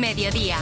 Mediodía.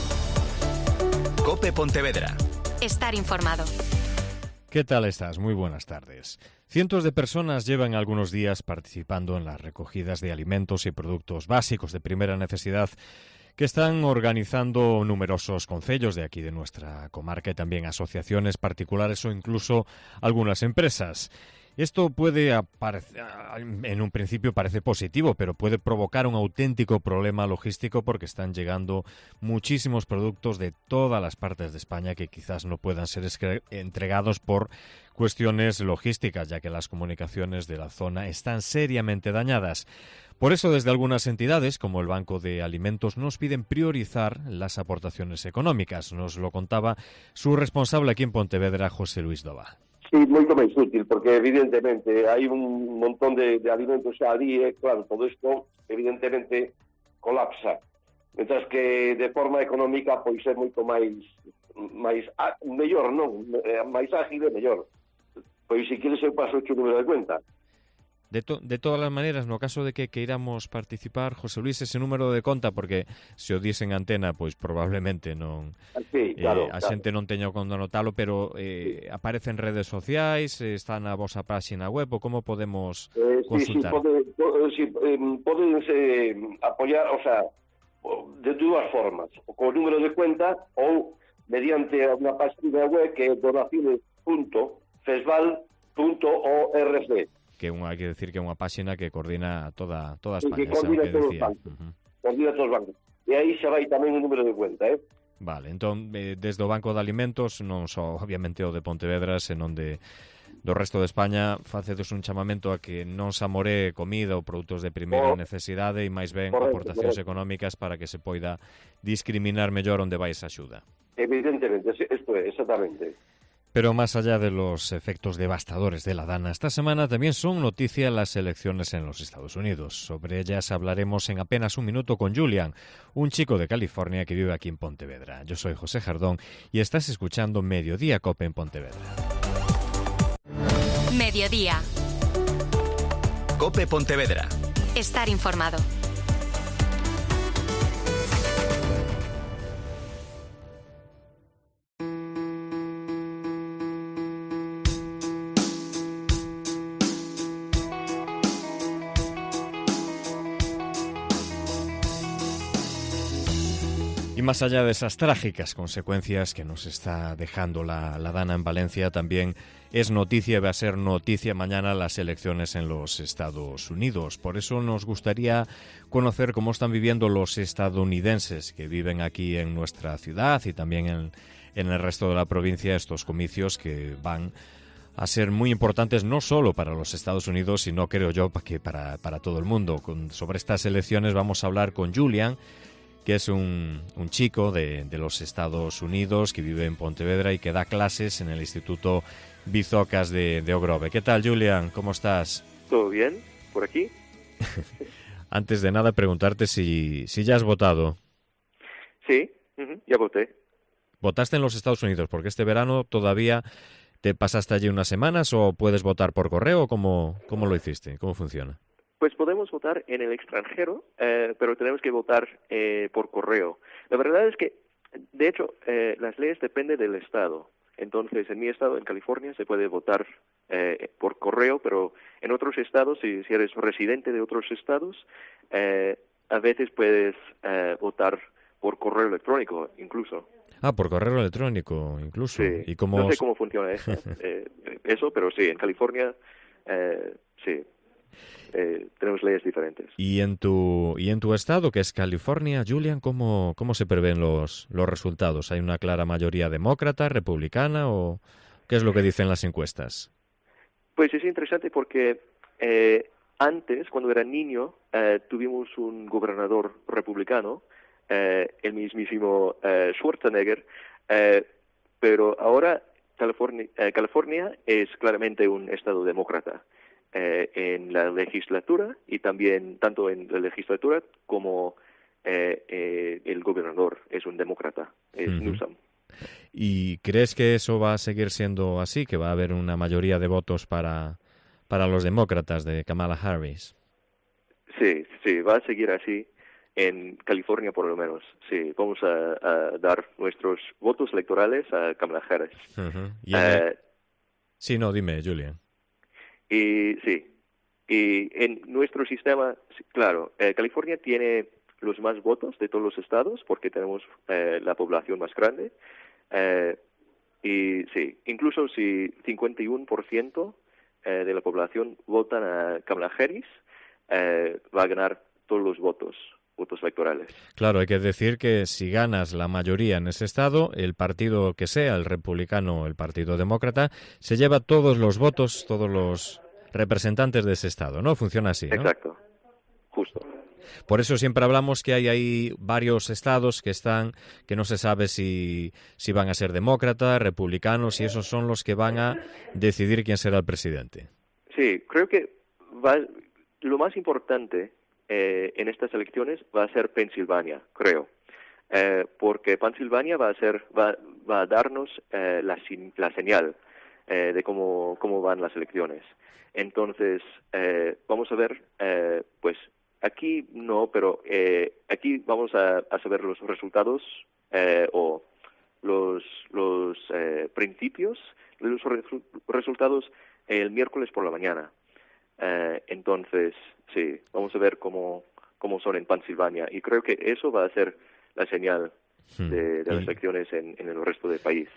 COPE Pontevedra. Estar informado. ¿Qué tal estás? Muy buenas tardes. Cientos de personas llevan algunos días participando en las recogidas de alimentos y productos básicos de primera necesidad que están organizando numerosos concellos de aquí de nuestra comarca y también asociaciones particulares o incluso algunas empresas. Esto puede en un principio parece positivo, pero puede provocar un auténtico problema logístico porque están llegando muchísimos productos de todas las partes de España que quizás no puedan ser entregados por cuestiones logísticas, ya que las comunicaciones de la zona están seriamente dañadas. Por eso, desde algunas entidades, como el Banco de Alimentos, nos piden priorizar las aportaciones económicas. Nos lo contaba su responsable aquí en Pontevedra, José Luis Doval. Sí, moito máis útil, porque evidentemente hai un montón de alimentos xa ali e, claro, todo isto evidentemente colapsa. Mientras que de forma económica pois é moito máis mellor, non? Máis ágil e mellor. Pois se queres eu paso o número de cuenta. De todas as maneiras, no caso de que queiramos participar, José Luis, ese número de conta, porque se o disen antena, pois probablemente non, sí, claro, a xente non teña como notalo, pero aparece en redes sociais, está na vosa página web, ou como podemos consultar? Podense apoiar, o sea, de dúas formas, co número de cuenta ou mediante unha página web que é donaciones.fesval.org. Que hai que decir que é unha páxina que coordina toda España. Que coordina todos os bancos. Coordina todos os bancos. E aí xa vai tamén o número de cuenta, Vale, entón, desde o Banco de Alimentos, non só, obviamente, o de Pontevedra, senón do resto de España, facedes un chamamento a que non se amoree comida ou produtos de primeira necesidade e máis ben aportacións económicas para que se poida discriminar mellor onde vai esa axuda. Evidentemente, isto é, exactamente. Pero más allá de los efectos devastadores de la Dana, esta semana también son noticia las elecciones en los Estados Unidos. Sobre ellas hablaremos en apenas un minuto con Julian, un chico de California que vive aquí en Pontevedra. Yo soy José Jardón y estás escuchando Mediodía COPE en Pontevedra. Mediodía. COPE Pontevedra. Estar informado. Y más allá de esas trágicas consecuencias que nos está dejando la Dana en Valencia, también es noticia y va a ser noticia mañana las elecciones en los Estados Unidos. Por eso nos gustaría conocer cómo están viviendo los estadounidenses que viven aquí en nuestra ciudad y también en el resto de la provincia estos comicios que van a ser muy importantes no solo para los Estados Unidos, sino creo yo que para todo el mundo. Sobre estas elecciones vamos a hablar con Julian, que es un chico de los Estados Unidos que vive en Pontevedra y que da clases en el Instituto Bizocas de Ogrove. ¿Qué tal, Julian? ¿Cómo estás? ¿Todo bien? ¿Por aquí? Antes de nada, preguntarte si ya has votado. Sí, ya voté. ¿Votaste en los Estados Unidos? Porque este verano todavía te pasaste allí unas semanas o puedes votar por correo. ¿Cómo lo hiciste? ¿Cómo funciona? Pues podemos votar en el extranjero, pero tenemos que votar por correo. La verdad es que, de hecho, las leyes dependen del estado. Entonces, en mi estado, en California, se puede votar por correo, pero en otros estados, si eres residente de otros estados, a veces puedes votar por correo electrónico, incluso. Ah, por correo electrónico, incluso. Sí. ¿Y cómo... No sé cómo funciona eso, pero sí, en California, sí. Tenemos leyes diferentes. ¿Y en tu estado, que es California, Julian, cómo se prevén los resultados? ¿Hay una clara mayoría demócrata, republicana o qué es lo que dicen las encuestas? Pues es interesante porque antes, cuando era niño, tuvimos un gobernador republicano, el mismísimo Schwarzenegger, pero ahora California es claramente un estado demócrata. En la legislatura y también tanto en la legislatura como el gobernador es un demócrata, es Newsom. ¿Y crees que eso va a seguir siendo así, que va a haber una mayoría de votos para los demócratas de Kamala Harris? Sí, va a seguir así. en California, por lo menos, sí, vamos a dar nuestros votos electorales a Kamala Harris. Sí, no, dime, Julian. Y sí, y en nuestro sistema, claro, California tiene los más votos de todos los estados porque tenemos la población más grande. Y sí, incluso si 51% de la población votan a Kamala Harris, va a ganar todos los votos electorales. Claro, hay que decir que si ganas la mayoría en ese estado, el partido que sea, el republicano o el partido demócrata, se lleva todos los votos, todos los representantes de ese estado, ¿no? Funciona así, ¿no? Exacto, justo. Por eso siempre hablamos que hay ahí varios estados que no se sabe si van a ser demócratas, republicanos, y esos son los que van a decidir quién será el presidente. Sí, creo que lo más importante en estas elecciones va a ser Pensilvania, creo, porque Pensilvania va a darnos la señal de cómo van las elecciones. Entonces, vamos a ver, pues aquí no, pero aquí vamos a saber los resultados o los principios de los resultados el miércoles por la mañana. Entonces, sí, vamos a ver cómo son en Pensilvania, y creo que eso va a ser la señal de las elecciones en el resto del país.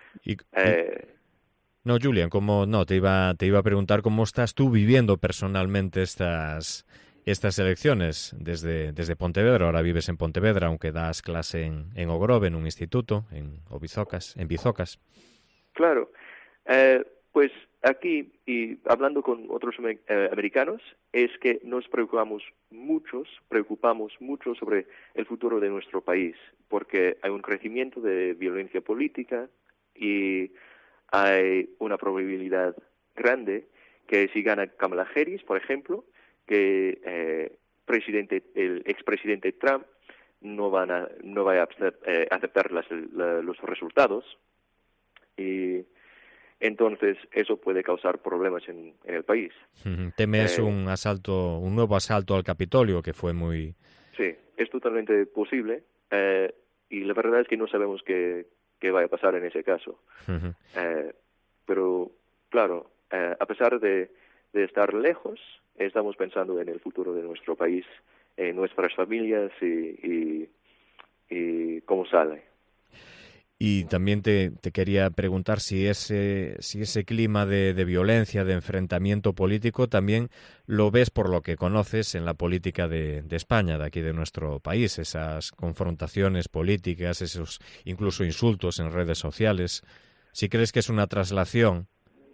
No, Julian, te iba a preguntar cómo estás tú viviendo personalmente estas elecciones desde Pontevedra. Ahora vives en Pontevedra, aunque das clase en Ogrove, en un instituto, en Bizocas. Claro, pues aquí, y hablando con otros americanos, es que nos preocupamos mucho sobre el futuro de nuestro país, porque hay un crecimiento de violencia política y hay una probabilidad grande que si gana Kamala Harris, por ejemplo, que el expresidente Trump no vaya a aceptar los resultados, y entonces eso puede causar problemas en el país. ¿Temes un nuevo asalto al Capitolio, que fue muy...? Sí, es totalmente posible, y la verdad es que no sabemos qué vaya a pasar en ese caso. Pero, claro, a pesar de estar lejos, estamos pensando en el futuro de nuestro país, en nuestras familias y cómo sale. Y también te quería preguntar si ese clima de violencia, de enfrentamiento político, también lo ves, por lo que conoces, en la política de España, de aquí de nuestro país, esas confrontaciones políticas, esos incluso insultos en redes sociales. ¿Si crees que es una traslación?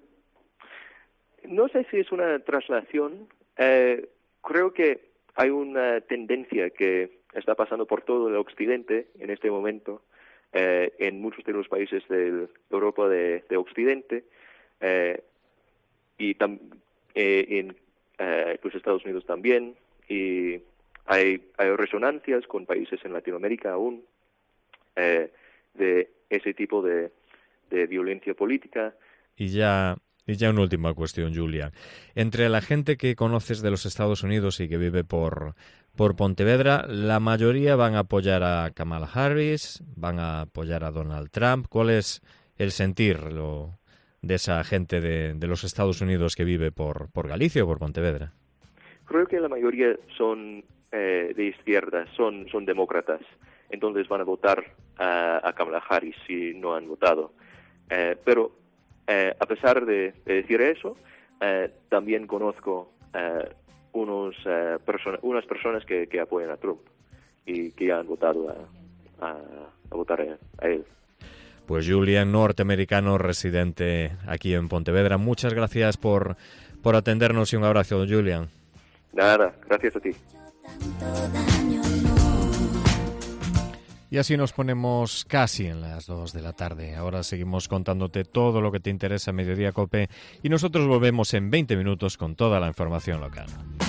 No sé si es una traslación. Creo que hay una tendencia que está pasando por todo el occidente en este momento, en muchos de los países de Europa de Occidente, y en los Estados Unidos también, y hay resonancias con países en Latinoamérica aún de ese tipo de violencia política. Y ya una última cuestión, Julia. Entre la gente que conoces de los Estados Unidos y que vive por Pontevedra, la mayoría van a apoyar a Kamala Harris, van a apoyar a Donald Trump. ¿Cuál es el sentir de esa gente de los Estados Unidos que vive por Galicia o por Pontevedra? Creo que la mayoría son de izquierda, son demócratas. Entonces van a votar a Kamala Harris si no han votado. Pero a pesar de decir eso, también conozco unas personas que apoyan a Trump y que ya han votado a votar a él. Pues Julian, norteamericano residente aquí en Pontevedra, muchas gracias por atendernos y un abrazo, Julian. Nada, gracias a ti. Y así nos ponemos casi en las 2 de la tarde. Ahora seguimos contándote todo lo que te interesa en Mediodía COPE y nosotros volvemos en 20 minutos con toda la información local.